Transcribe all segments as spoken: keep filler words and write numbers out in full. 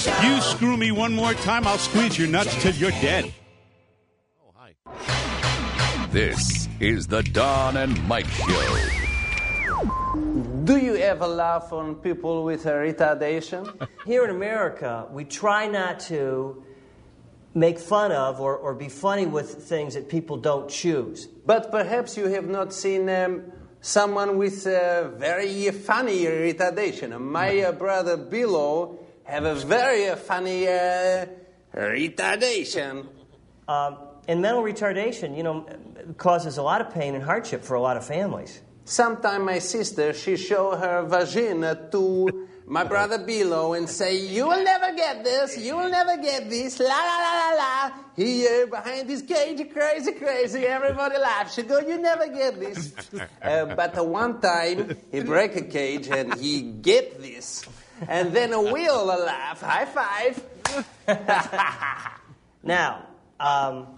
Show. You screw me one more time, I'll squeeze your nuts till you're dead. Oh, hi. This is the Don and Mike Show. Do you ever laugh on people with a retardation? Here in America, we try not to make fun of or, or be funny with things that people don't choose. But perhaps you have not seen um, someone with a very funny retardation. My uh, brother Bilo have a very uh, funny uh, retardation. Um, and mental retardation, you know, causes a lot of pain and hardship for a lot of families. Sometime my sister, she show her vagina to my brother Bilo and say, you will never get this, you will never get this, la la la la la. Here behind this cage, crazy, crazy, everybody laughs. She go, you never get this. uh, but uh, one time, he break a cage and he get this. And then we all laugh, high five. Now, um,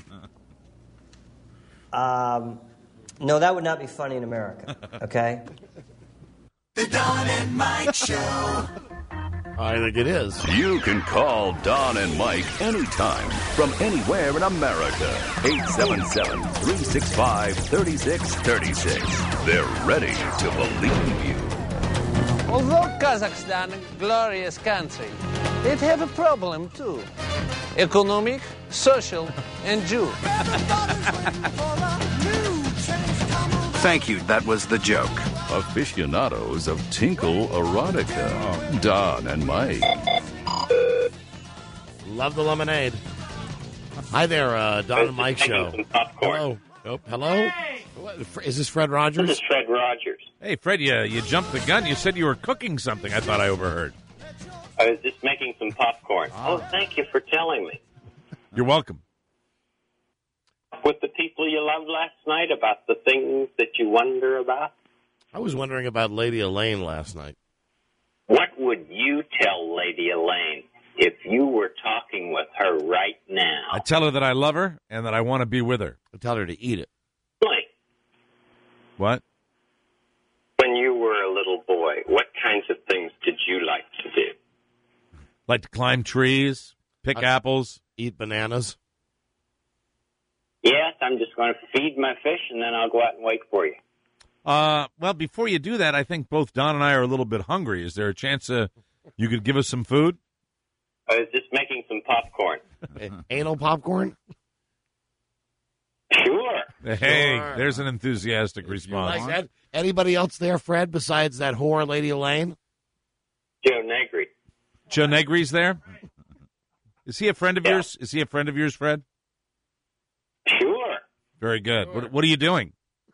um, no, that would not be funny in America, okay? The Don and Mike Show. I think it is. You can call Don and Mike anytime from anywhere in America. eight seven seven, three six five, three six three six. They're ready to believe you. Although Kazakhstan, glorious country, it have a problem too. Economic, social, and Jew. Thank you. That was the joke. Aficionados of Tinkle Erotica. Don and Mike. Love the lemonade. Hi there, uh, Don and Mike Show. Hello. Oh, hello? Hey! Is this Fred Rogers? This is Fred Rogers. Hey, Fred, you, you jumped the gun. You said you were cooking something. I thought I overheard. I was just making some popcorn. Ah. Oh, thank you for telling me. You're welcome. With the people you loved last night about the things that you wonder about? I was wondering about Lady Elaine last night. What would you tell Lady Elaine if you were talking with her right now? I tell her that I love her and that I want to be with her. I tell her to eat it. Like, What? when you were a little boy, what kinds of things did you like to do? Like to climb trees, pick I'd- apples. Eat bananas. Yes, I'm just going to feed my fish, and then I'll go out and wait for you. Uh, well, before you do that, I think both Don and I are a little bit hungry. Is there a chance uh, you could give us some food? I was just making some popcorn. Anal popcorn? Sure. Hey, Sure. there's an enthusiastic response. Like that? Anybody else there, Fred, besides that whore, Lady Elaine? Joe Negri. Joe Negri's there? Is he a friend of Yeah. yours? Is he a friend of yours, Fred? Sure. Very good. What, what are you doing?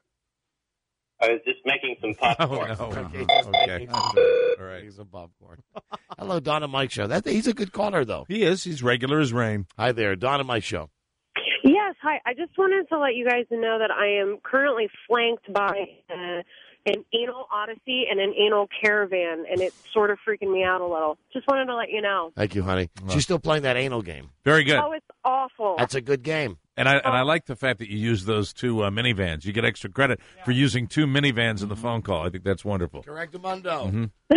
I was just making some popcorn. Oh, no. Okay. Okay. All right. He's a popcorn. Hello, Don and Mike Show. That, he's a good caller, though. He is. He's regular as rain. Hi there, Don and Mike Show. Yes, hi. I just wanted to let you guys know that I am currently flanked by uh, an anal odyssey and an anal caravan, and it's sort of freaking me out a little. Just wanted to let you know. Thank you, honey. She's still playing that anal game. Very good. Oh, it's awful. That's a good game. And I and I like the fact that you use those two uh, minivans. You get extra credit for using two minivans in the phone call. I think that's wonderful. Correctamundo.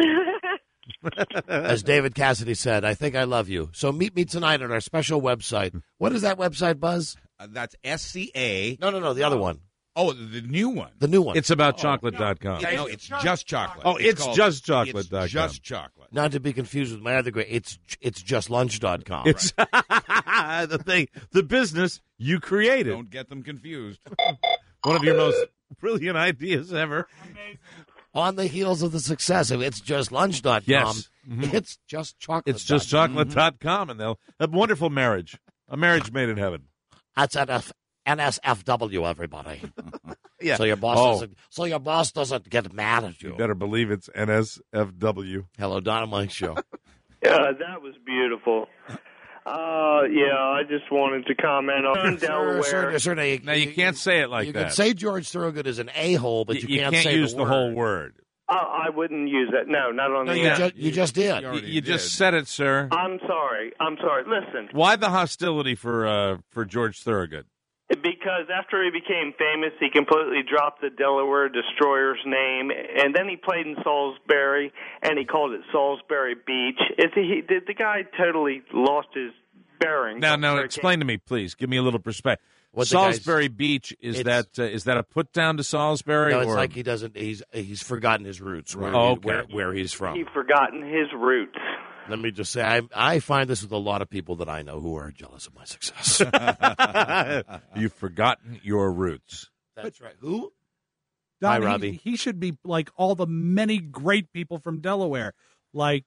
Mhm. As David Cassidy said, I think I love you. So meet me tonight at our special website. What is that website, Buzz? Uh, that's S C A. No, no, no, the other one. Oh, the new one. The new one. It's about chocolate dot com. No, it's just chocolate. Oh, it's called- just chocolate dot com. It's just chocolate. Not to be confused with my other great. It's it's just lunch dot com. It's the thing, the business you created. Don't get them confused. One of your most brilliant ideas ever. On the heels of the success of it's just lunch dot com, Yes. Mhm. it's just chocolate. It's just chocolate dot com, and they'll a wonderful marriage. A marriage made in heaven. That's at F- N S F W, everybody. Yeah. So your boss Oh. doesn't. So your boss doesn't get mad at you. You better believe it's N S F W. Hello, Don and Mike Show. Yeah, that was beautiful. Uh, yeah, I just wanted to comment on Delaware. Sir, sir, sir, now you, Now, you can't say it like you that. can say George Thorogood is an a-hole, but Y- you, you can't, can't say use the, the word. whole word. Uh, I wouldn't use that. No, not on No, the you, air. ju- you just did. You, you just said it, sir. I'm sorry. I'm sorry. Listen. Why the hostility for uh, for George Thorogood? Because after he became famous, he completely dropped the Delaware Destroyer's name, and then he played in Salisbury, and he called it Salisbury Beach. Is he, the, the guy totally lost his bearings. Now, now, explain to me, please. Give me a little perspective. What the Salisbury guy's- Beach, is it's- that uh, is that a put down to Salisbury? No, it's or? like he doesn't. He's he's forgotten his roots. Where, Oh, he- okay. where, where he's from. He's forgotten his roots. Let me just say, I I find this with a lot of people that I know who are jealous of my success. You've forgotten your roots. That's right. Who? Don, Hi, he- Robbie. He, should be like all the many great people from Delaware. Like,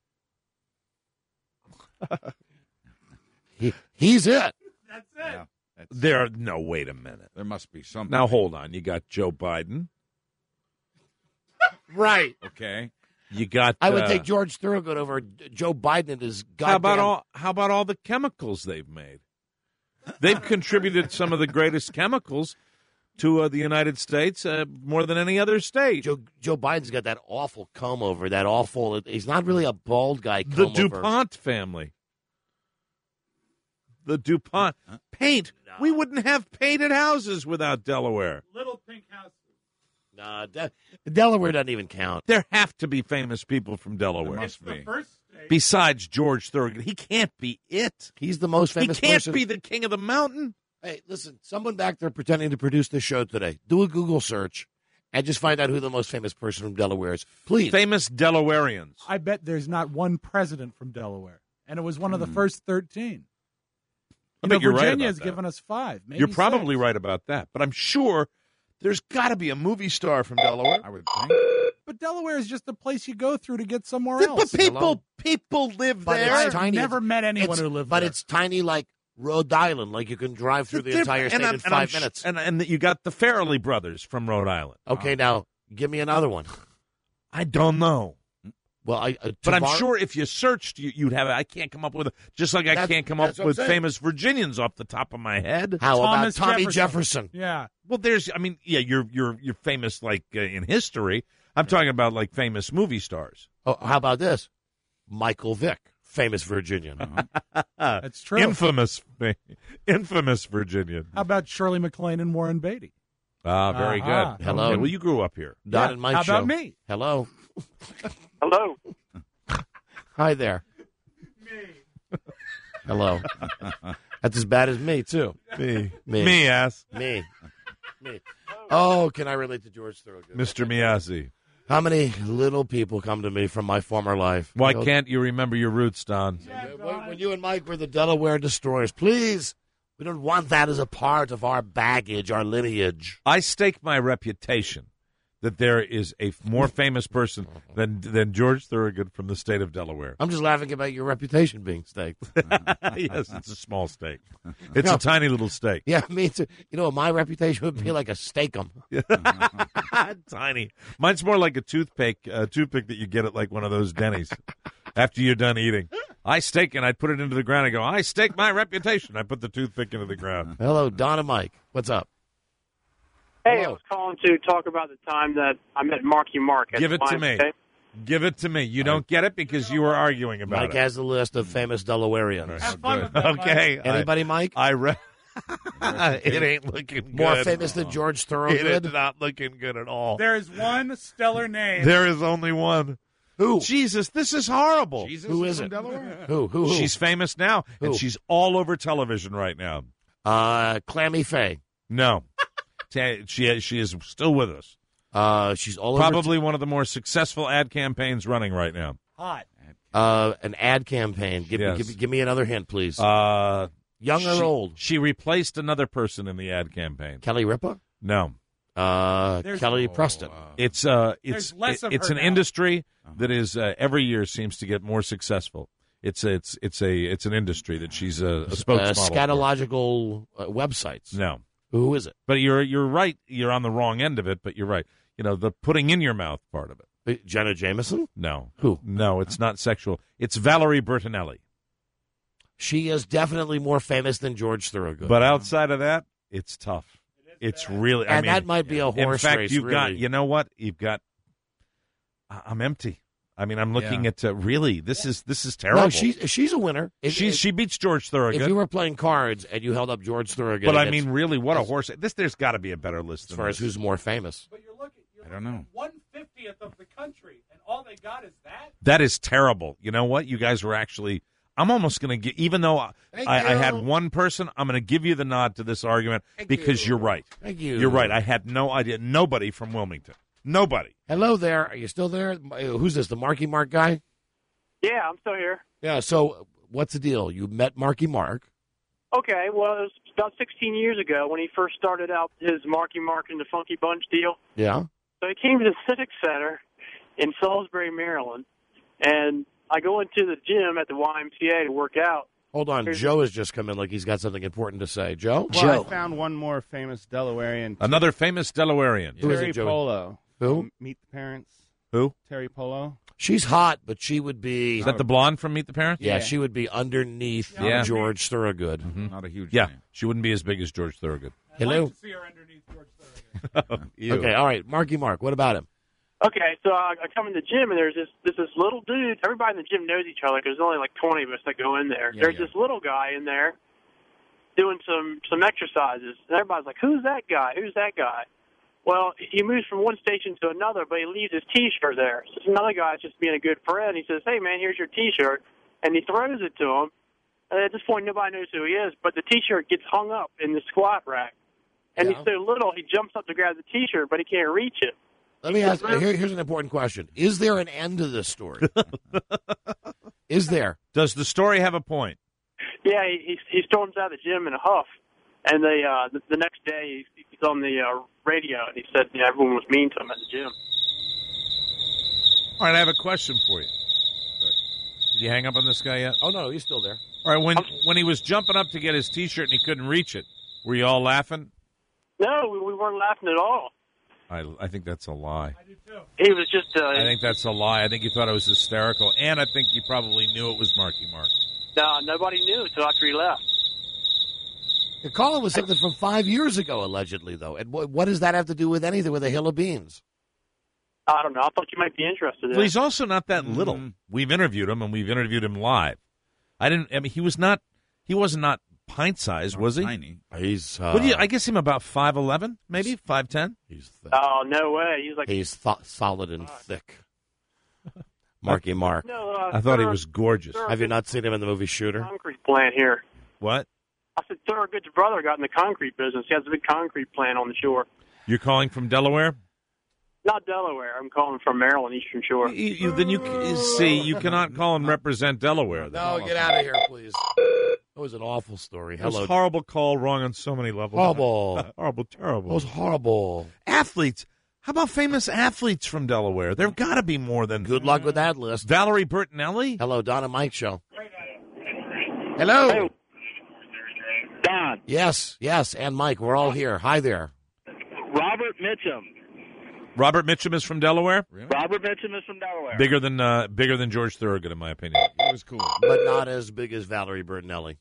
he, he's it. That's it. Yeah, that's- There, no, wait a minute. there must be something. Now hold on. You got Joe Biden, Right. okay? You got. I would uh, take George Thorogood over Joe Biden and his goddamn. How about all? How about all the chemicals they've made? They've contributed some of the greatest chemicals to uh, the United States uh, more than any other state. Joe Joe Biden's got that awful comb over. That awful. He's not really a bald guy. The Comb over. DuPont family. The DuPont paint. We wouldn't have painted houses without Delaware. Little Pink House. Nah, De- Delaware doesn't even count. There have to be famous people from Delaware. There must be. First state. Besides George Thorogood, he can't be it. He's the most He famous can't person. be the king of the mountain. Hey, listen, someone back there pretending to produce this show today, do a Google search and just find out who the most famous person from Delaware is. Please. Famous Delawareans. I bet there's not one president from Delaware, and it was one of the first thirteen. I You bet know, you're right Virginia about has that. given us five. Maybe You're probably six. right about that. But I'm sure there's got to be a movie star from Delaware. I would think. But Delaware is just a place you go through to get somewhere But else. people, people live But there. it's I've tiny. never met anyone It's- who lived But there. it's tiny like Rhode Island. Like you can drive through the They're- entire state and I'm- in and I'm five sh- minutes. And, and you got the Farrelly brothers from Rhode Island. Okay, now give me another one. I don't know. Well, I, uh, But I'm Tavar- sure if you searched, you, you'd have. I can't come up with. A, just like I That's- can't come up that's what I'm with saying. famous Virginians off the top of my head. How Thomas about Tommy Jefferson. Jefferson? Yeah. Well, there's. I mean, yeah, you're you're you're famous like uh, in history. I'm talking about like famous movie stars. Oh, how about this? Michael Vick, famous Virginian. Uh-huh. That's true. Infamous, infamous Virginian. How about Shirley MacLaine and Warren Beatty? Ah, very Uh-huh. good. Hello. Okay, well, you grew up here. Don Yeah. and Mike How show. about me? Hello. Hello. Hi there. Hello. That's as bad as me too. Me, Me. me, ass, Me. Me. Oh, can I relate to George Thorogood? Mister Miyazzi. How many little people come to me from my former life? Why You know, can't you remember your roots, Don? when, when you and Mike were the Delaware Destroyers, please, we don't want that as a part of our baggage, our lineage. I stake my reputation that there is a more famous person than than George Thorogood from the state of Delaware. I'm just laughing about your reputation being staked. Yes, it's a small stake. It's No. a tiny little stake. Yeah, me too. You know, my reputation would be like a steakum. Tiny. Mine's more like a toothpick, uh, toothpick that you get at like one of those Denny's after you're done eating. I stake and I put it into the ground. I go, I stake my reputation. I put the toothpick into the ground. Hello, Don and Mike. What's up? Hey, I Hello. was calling to talk about the time that I met Marky Mark. At Give it the to Lions me. game. Give it to me. You don't get it because you were arguing about Mike it. has the list of famous Delawareans. Have fun with that, Mike. Okay. Anybody, Mike? I, I re- it ain't looking good. More famous than George It Thorogood? is not looking good at all. There is one stellar name. There is only one. Who? Jesus, this is horrible. Jesus Who is from it? Delaware? Who? Who? Who? She's famous now, and Who? she's all over television right now. uh, Clammy Faye. No, Ta- she she is still with us. Uh, she's all over. Probably one of the more successful ad campaigns running right now. Hot. uh, an ad campaign. Give, Yes. me, give, me, give me another hint, please. Uh, Young she, or old? She replaced another person in the ad campaign. Kelly Ripa? No, Uh, There's- Kelly Oh, Preston. wow. it's uh, it's There's less it- of it's her an now. industry that is uh, every year seems to get more successful. It's it's it's a it's an industry that she's a, a Uh, spokesmodel for. scatological uh, websites. No, Who is it? but you're you're right. You're on the wrong end of it, but you're right. You know, the putting in your mouth part of it. Uh, Jenna Jameson? No. Who? No, it's not sexual. It's Valerie Bertinelli. She is definitely more famous than George Thorogood. But outside of that, it's tough. It's really. I and mean, that might be a in horse fact, race. you've got. really. You know what? You've got. I- I'm empty. I mean, I'm looking Yeah. at uh, really. This is this is terrible. No, she's she's a winner. If- She's if- she beats George Thorogood. If you were playing cards and you held up George Thorogood, but I against- mean, really, what a horse! This there's got to be a better list as than far as this. who's more famous. I don't know. One fiftieth of the country, and all they got is that. That is terrible. You know what? You guys were actually. I'm almost going to get, even though I, Thank I, I you. had one person, I'm going to give you the nod to this argument Thank because you. you're right. Thank you. You're right. I had no idea. Nobody from Wilmington. Nobody. Hello there. Are you still there? Uh, Who's this? The Marky Mark guy? Yeah, I'm still here. Yeah. So what's the deal? You met Marky Mark. Okay, well, it was about sixteen years ago when he first started out his Marky Mark and the Funky Bunch deal. Yeah. So he came to the Civic Center in Salisbury, Maryland, and I go into the gym at the Y M C A to work out. Hold on. Here's- Joe has just come in like he's got something important to say. Joe? Well, I found one more famous Delawarean. Another famous Delawarean. Who is Terry it, Joey? Polo. Who? From Meet the Parents. Who? Terry Polo. She's hot, but she would be. Is that the blonde from Meet the Parents? Yeah, Yeah. she would be underneath Yeah. George Thorogood. Mhm. Not a huge. Yeah, fan. she wouldn't be as big as George Thorogood. I'd Hello? like to see her underneath George Thorogood. Ew. Okay, all right. Marky Mark, what about him? Okay, so I, I come in the gym, and there's this there's this little dude. Everybody in the gym knows each other because there's only like twenty of us that go in there. Yeah, there's yeah. this little guy in there doing some some exercises, and everybody's like, "Who's that guy? Who's that guy?" Well, he moves from one station to another, but he leaves his T-shirt there. So another guy's just being a good friend. He says, "Hey, man, here's your T-shirt," and he throws it to him. And at this point, nobody knows who he is, but the T-shirt gets hung up in the squat rack. And Yeah. he's so little, he jumps up to grab the T-shirt, but he can't reach it. Let me ask. Here, here's an important question: is there an end to this story? Is there? Does the story have a point? Yeah, he he, he storms out of the gym in a huff, and they uh, the, the next day he, he's on the uh, radio, and he said, you know, everyone was mean to him at the gym. All right, I have a question for you. Did you hang up on this guy yet? Oh no, he's still there. All right, when when he was jumping up to get his T-shirt and he couldn't reach it, were you all laughing? No, we, we weren't laughing at all. I, I think that's a lie. He was just uh, I think that's a lie. I think you thought it was hysterical, and I think you probably knew it was Marky Mark. no, nobody knew until after he left. The caller was something from five years ago, allegedly, though. And what, what does that have to do with anything with a hill of beans? I don't know. I thought you might be interested in Well, it. he's also not that little. We've interviewed him, and we've interviewed him live. I didn't. I mean, he was not. He was not pint sized, was he? Tiny. He's. Uh, What do you? I guess him about five eleven, maybe five ten. He's th- Oh, no way. He's like, he's th- solid and thick. Marky Mark. no, uh, I thought he Thor- was gorgeous. Thor- Have you not seen him in the movie Shooter? concrete plant here. What? I said Thurgood's brother got in the concrete business. He has a big concrete plant on the shore. You're calling from Delaware? Not Delaware. I'm calling from Maryland, Eastern Shore. You, you, then you c- see you cannot call and represent Delaware. Then. No, get out of here, please. That was an awful story. It was Hello. a horrible call, wrong on so many levels. Horrible. horrible, terrible. That was horrible. Athletes. How about famous athletes from Delaware? There've got to be more than. Good luck with that list. Valerie Bertinelli? Hello, Don and Mike show. Hello. Hey, Don. Yes, yes, and Mike, we're all here. Hi there. Robert Mitchum. Robert Mitchum is from Delaware? Robert Mitchum is from Delaware. Bigger than uh, bigger than George Thorogood, in my opinion. It was cool. But not as big as Valerie Bertinelli.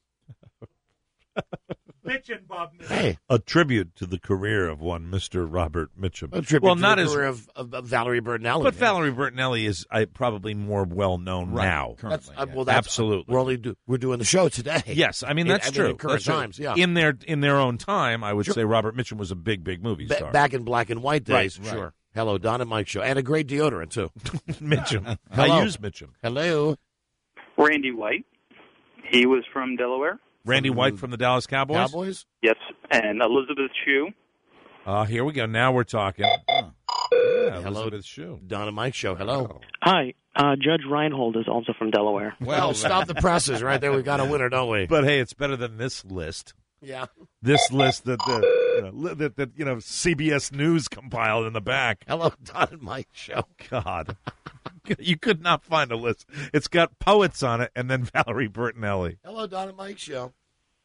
Bitchin' Bob. Hey, A tribute to the career of one Mister Robert Mitchum. a tribute well, to not the as, career of, of, of Valerie Bertinelli. but yeah. Valerie Bertinelli is uh, probably more well known Right. now. That's, Currently, uh, yeah. well, that's, Absolutely. We're only do, we're doing the show today. Yes, I mean In- that's I mean, true. in current That's true. times, yeah. In their in their own time, I would Sure. say Robert Mitchum was a big, big movie Ba- star. back in black and white days, Right, right. sure. Hello, Don and Mike show, and a great deodorant too. Mitchum. Hello. I use Mitchum. Hello, Randy White. He was from Delaware. Randy White from the Dallas Cowboys. Cowboys. Yes. And Elizabeth Shue. Uh, here we go. Now we're talking. Yeah, Hello. Elizabeth Shue. Don and Mike show. Hello. Hi, uh, Judge Reinhold is also from Delaware. Well, stop the presses right there. We've got a winner, don't we? But hey, it's better than this list. Yeah. This list that the you know, li- that, that you know C B S News compiled in the back. Hello, Don and Mike show. God, you could not find a list. It's got poets on it, and then Valerie Bertinelli. Hello, Don and Mike show.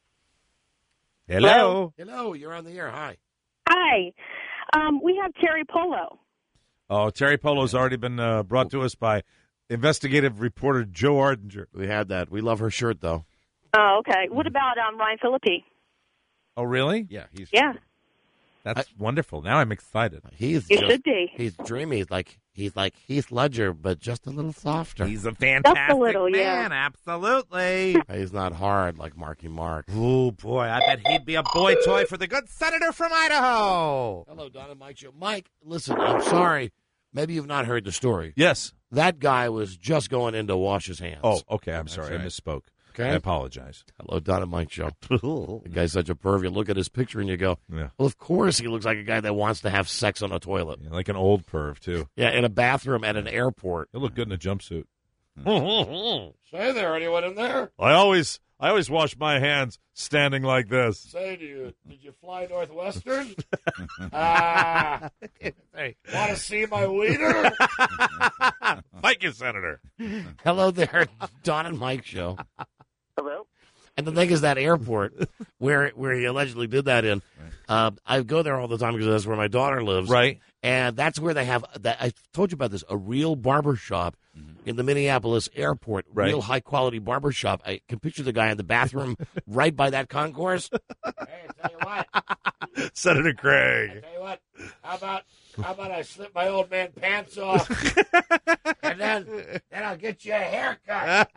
Hello. Hello, you're on the air. Hi. Hi. Um, we have Terry Polo. Oh, Terry Polo's already been uh, brought to us by investigative reporter Joe Ardinger. We had that. We love her shirt, though. Oh, okay. What about um, Ryan Phillippe? Oh, really? Yeah, he's Yeah. That's wonderful. Now I'm excited. He's You just- should be. He's dreamy. Like He's like Heath Ledger, but just a little softer. He's a fantastic Just a little, man. yeah. Absolutely. He's not hard like Marky Mark. Oh, boy. I bet he'd be a boy toy for the good senator from Idaho. Hello, Don and Mike Show. Mike, listen, I'm sorry. Maybe you've not heard the story. Yes. That guy was just going in to wash his hands. Oh, okay. I'm sorry. right. I misspoke. Okay. I apologize. Hello, Don and Mike Show. The guy's such a perv. You look at his picture and you go, Yeah. well, of course he looks like a guy that wants to have sex on a toilet. Yeah, like an old perv, too. Yeah, in a bathroom at an airport. He'll look good in a jumpsuit. Say there, anyone in there? I always I always wash my hands standing like this. Say to you, did you fly Northwestern? Ah, hey, want to see my wiener? Thank you, Senator. Hello there, Don and Mike Show. Hello. And the thing is, that airport where where he allegedly did that in, uh, I go there all the time because that's where my daughter lives. Right. And that's where they have, that, I told you about this, a real barber shop in the Minneapolis airport. Right. Real high-quality barber shop. I can picture the guy in the bathroom right by that concourse. Hey, I tell you what. Senator Craig. I tell you what. How about, how about I slip my old man pants off, and then, then I'll get you a haircut.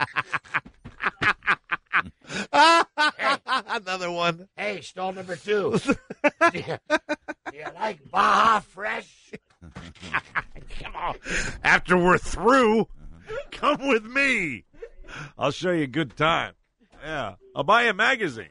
Hey, another one. Hey, stall number two. do, you, do you like Baja Fresh? Come on. After we're through, come with me. I'll show you a good time. Yeah. I'll buy you a magazine.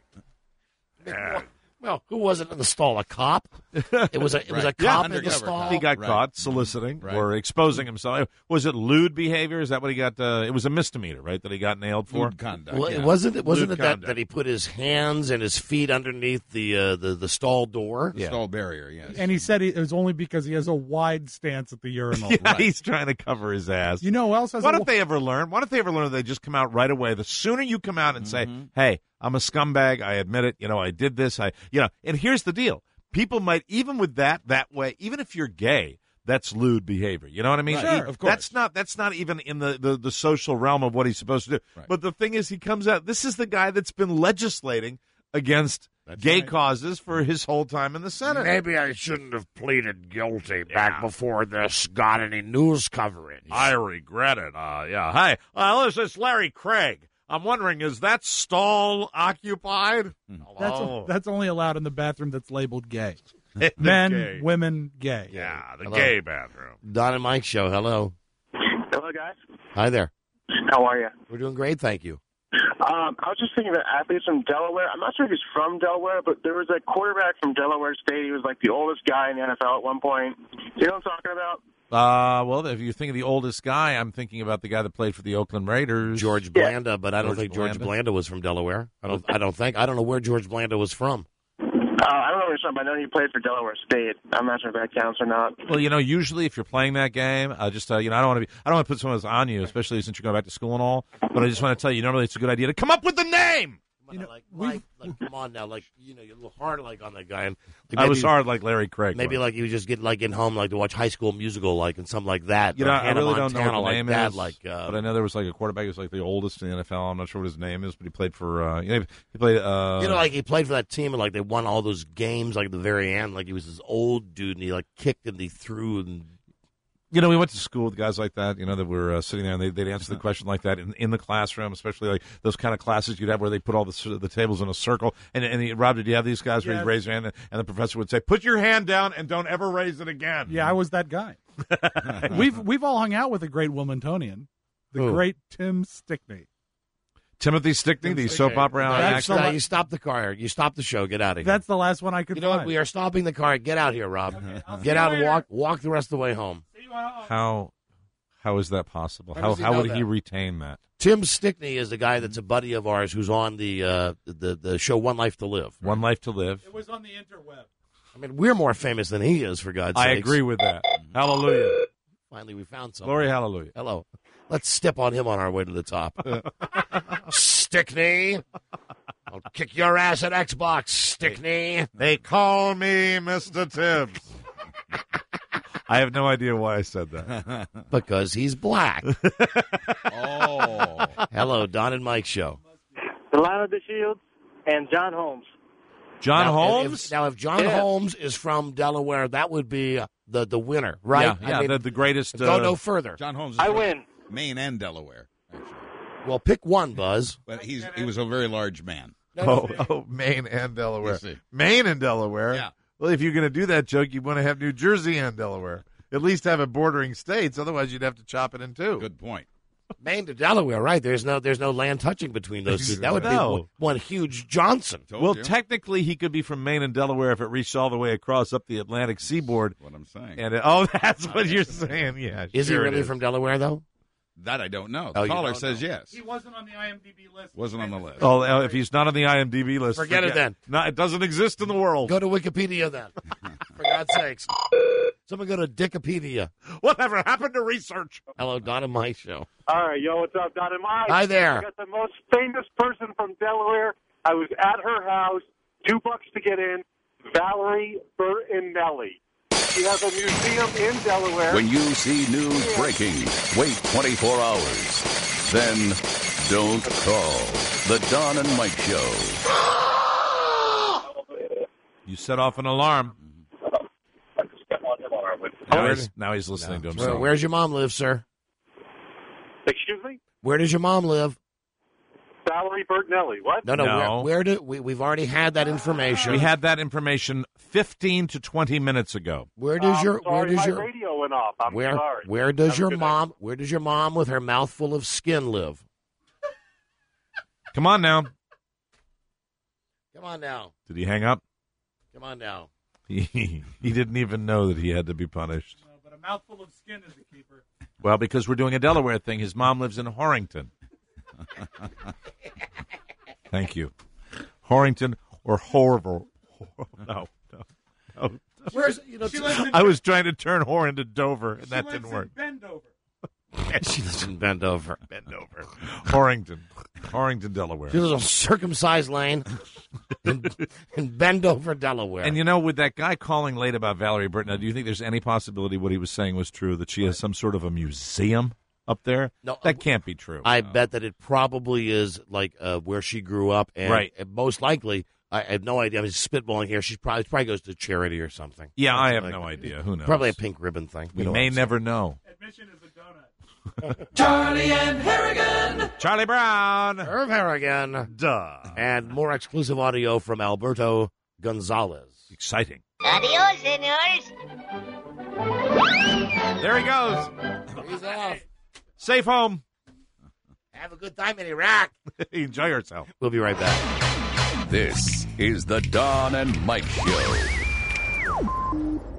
Yeah. Well, who was it in the stall? A cop? It was a it was a Yeah, cop in the undercover stall. He got Right. caught soliciting Right. or exposing himself. Was it lewd behavior? Is that what he got? Uh, it was a misdemeanor, right? That he got nailed for. Lewd conduct. Well, yeah. it wasn't it wasn't Lewd it that, conduct. that he put his hands and his feet underneath the uh, the the stall door? The stall barrier, yes. And he said he, it was only because he has a wide stance at the urinal. Yeah, he's trying to cover his ass. You know who else has What a if they ever learn? What if they ever learn that they just come out right away? The sooner you come out and say, "Hey, I'm a scumbag. I admit it. You know, I did this. I, you know." And here's the deal: people might, even with that that way, even if you're gay, that's lewd behavior. You know what I mean? Right. Sure, He- of course. That's not that's not even in the, the, the social realm of what he's supposed to do. Right. But the thing is, he comes out. This is the guy that's been legislating against gay right. causes for his whole time in the Senate. Maybe I shouldn't have pleaded guilty back before this got any news coverage. I regret it. Uh, yeah. Hi. Uh, this is Larry Craig. I'm wondering, is that stall occupied? That's, Hello? that's only allowed in the bathroom that's labeled gay. The Men, gay. women, gay. Yeah, the Hello. gay bathroom. Don and Mike Show. Hello. Hello, guys. Hi there. How are you? We're doing great, thank you. Um, I was just thinking about athletes from Delaware. I'm not sure if he's from Delaware, but there was a quarterback from Delaware State. He was like the oldest guy in the N F L at one point. You know what I'm talking about? Uh, well, if you're thinking of the oldest guy, I'm thinking about the guy that played for the Oakland Raiders, George Blanda, but I don't George think George Blanda. Blanda was from Delaware. I don't. I don't think. I don't know where George Blanda was from. Uh, I don't know what he's from, but I know he played for Delaware State. I'm not sure if that counts or not. Well, you know, usually if you're playing that game, uh, just uh, you know, I don't want to be, I don't want to put someone else on you, especially since you're going back to school and all. But I just want to tell you, normally it's a good idea to come up with the name. You know, like, like, like, come on now, like you know, you're a little hard like on that guy. And like, I was maybe- hard like Larry Craig. Maybe was. like you just get like getting home like to watch High School Musical like and something like that. You know, or I Hannah really don't know Montana what the name like that, is, like uh, but I know there was like a quarterback who was like the oldest in the N F L. I'm not sure what his name is, but he played for. Uh, you know, he played. Uh, you know, like he played for that team and like they won all those games like at the very end. Like he was this old dude and he like kicked and he threw and. You know, we went to school with guys like that, you know, that were uh, sitting there and they, they'd answer the question like that in, in the classroom, especially like those kind of classes you'd have where they put all the the tables in a circle. And, and he, Rob, did you have these guys where Yeah. you'd raise your hand and, and the professor would say, put your hand down and don't ever raise it again? Yeah, I was that guy. we've we've all hung out with a great Wilmingtonian, the Who? great Tim Stickney. Timothy Stickney, the soap opera That's actor. the, you stop the car. You stop the show. Get out of here. That's the last one I could You know what? find. We are stopping the car. Get out here, Rob. see Get you out and later. walk walk the rest of the way home. How how is that possible? How How does he how know would he that? retain that? Tim Stickney is the guy that's a buddy of ours who's on the uh, the the show One Life to Live. One Life to Live. It was on the interweb. I mean, we're more famous than he is, for God's I sakes. agree with that. Hallelujah. Finally, we found something. Glory, hallelujah. Hello. Let's step on him on our way to the top. Stickney. I'll kick your ass at Xbox, Stickney. They call me Mister Tibbs. I have no idea why I said that. Because he's black. Oh. Hello, Don and Mike Show. Delano DeShields and John Holmes. John now, Holmes? If, now, if John Yeah. Holmes is from Delaware, that would be the, the winner, right? Yeah, yeah I mean, the, the greatest. Go uh, no further. John Holmes is I from win. Maine and Delaware. Well, pick one, Buzz. But he's he was a very large man. Oh, oh, Maine and Delaware. Yes, sir. Maine and Delaware. Yeah. Well, if you're going to do that joke, you want to have New Jersey and Delaware. At least have it bordering states. Otherwise, you'd have to chop it in two. Good point. Maine to Delaware, right? There's no there's no land touching between those two. That would be No. one, one huge Johnson. Told Well, you. technically, he could be from Maine and Delaware if it reached all the way across up the Atlantic seaboard. What I'm saying. And it, oh, that's what you're saying. Yeah, Is sure he it really from Delaware, though? That I don't know. Oh, The you caller don't says know. yes. He wasn't on the I M D B list. Wasn't on the list. Oh, uh, if he's not on the I M D B list, Forget it then. No, it doesn't exist in the world. Go to Wikipedia then. For God's sakes. Someone go to Dickopedia. Whatever happened to research? Hello, Don and Mike show. All right, yo, what's up, Don and Mike? Hi there. I got the most famous person from Delaware. I was at her house, two bucks to get in, Valerie Bertinelli. She has a museum in Delaware. When you see news breaking, wait twenty-four hours. Then don't call. The Don and Mike Show. You set off an alarm. Now he's, now he's listening to Where, himself. where's your mom live, sir? Excuse me? Where does your mom live? Valerie Bertinelli. What? No, no. No. Where, where do we? We've already had that information. We had that information fifteen to twenty minutes ago. Where does I'm your? sorry, Where does my your? radio went off. I'm Where? sorry. Where does Have a your good mom? Where does your mom, with her mouth full of skin, live? Come on now. Come on now. Did he hang up? Come on now. He, he didn't even know that he had to be punished. No, but a mouthful of skin is a keeper. Well, because we're doing a Delaware thing. His mom lives in Horrington. Thank you. Horrington or Horrible. No, no, no. Where's you know? She lives in, I was trying to turn Whore into Dover, and she that lives didn't work. in Bendover. She lives in Bendover. Bendover. Horrington. Horrington, Delaware. She lives on Circumcised Lane in, in Bendover, Delaware. And you know, with that guy calling late about Valerie Burton, do you think there's any possibility what he was saying was true, that she has some sort of a museum up there? No, that can't be true. I bet that it probably is like uh, where she grew up, and Right. and most likely, I, I have no idea. I'm just spitballing here. She probably probably goes to charity or something. Yeah, I have Like- no idea. Who knows? Probably a pink ribbon thing. We You know what may I'm never know. Admission is a donut. Charlie and Harrigan. Charlie Brown. Irv Harrigan. Duh. And more exclusive audio from Alberto Gonzalez. Exciting. Adios, senors. There he goes. He's off. Safe home. Have a good time in Iraq. Enjoy yourself. We'll be right back. This is the Don and Mike Show.